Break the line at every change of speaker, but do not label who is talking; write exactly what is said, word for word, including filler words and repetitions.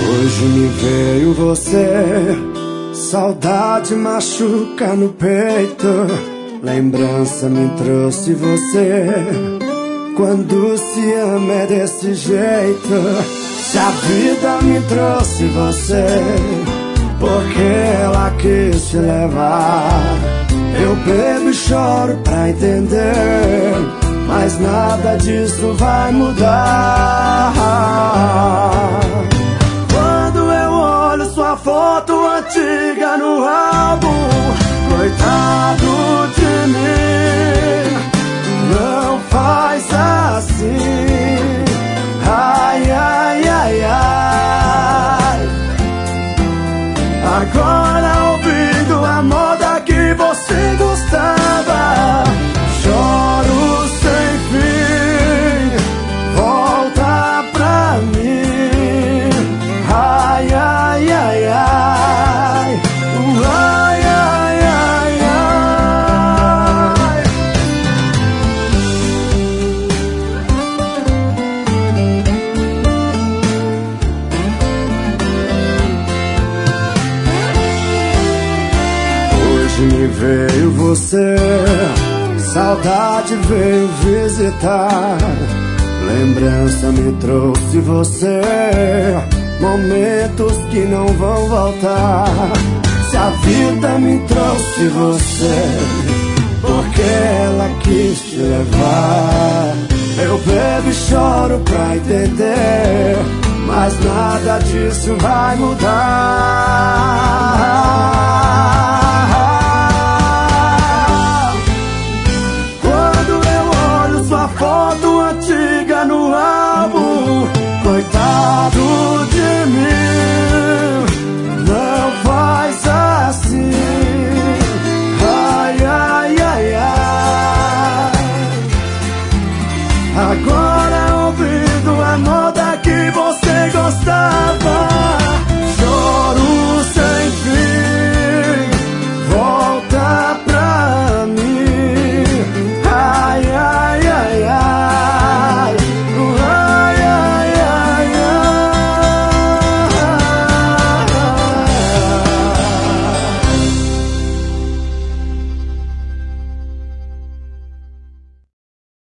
Hoje me veio você, saudade machuca no peito. Lembrança me trouxe você, quando se ama é desse jeito. Se a vida me trouxe você, porque ela quis te levar. Eu bebo e choro pra entender, mas nada disso vai mudar. Quando eu olho sua foto antiga no álbum, coitado de mim, não faz assim. Ai, ai, ai, ai. Agora ouvindo a moda que você gostava, choro sem fim, volta pra mim. Ai, ai, ai, ai. Ai, ai, ai, ai. Hoje me veio você, saudade veio visitar. Lembrança me trouxe você, momentos que não vão voltar. Se a vida me trouxe você, porque ela quis te levar. Eu bebo e choro pra entender, mas nada disso vai mudar.